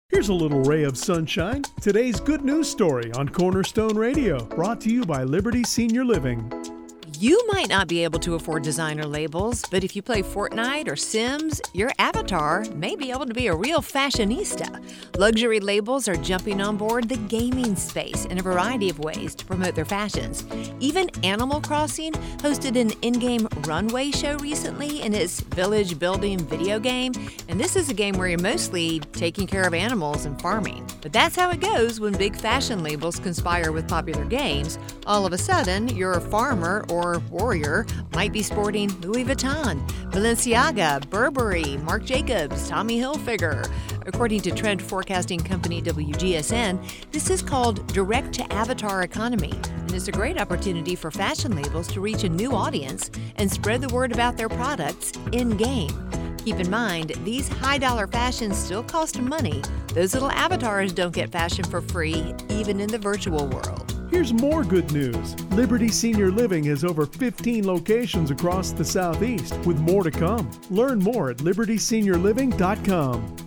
Here's a little ray of sunshine. Today's good news story on Cornerstone Radio, brought to you by Liberty Senior Living. You might not be able to afford designer labels, but if you play Fortnite or Sims, your avatar may be able to be a real fashionista. Luxury labels are jumping on board the gaming space in a variety of ways to promote their fashions. Even Animal Crossing hosted an in-game runway show recently in its village building video game, and this is a game where you're mostly taking care of animals and farming. But that's how it goes when big fashion labels conspire with popular games. All of a sudden, you're a farmer or warrior might be sporting Louis Vuitton, Balenciaga, Burberry, Marc Jacobs, Tommy Hilfiger. According to trend forecasting company WGSN, this is called direct-to-avatar economy, and it's a great opportunity for fashion labels to reach a new audience and spread the word about their products in-game. Keep in mind, these high-dollar fashions still cost money. Those little avatars don't get fashion for free, even in the virtual world. Here's more good news. Liberty Senior Living has over 15 locations across the Southeast, with more to come. Learn more at libertyseniorliving.com.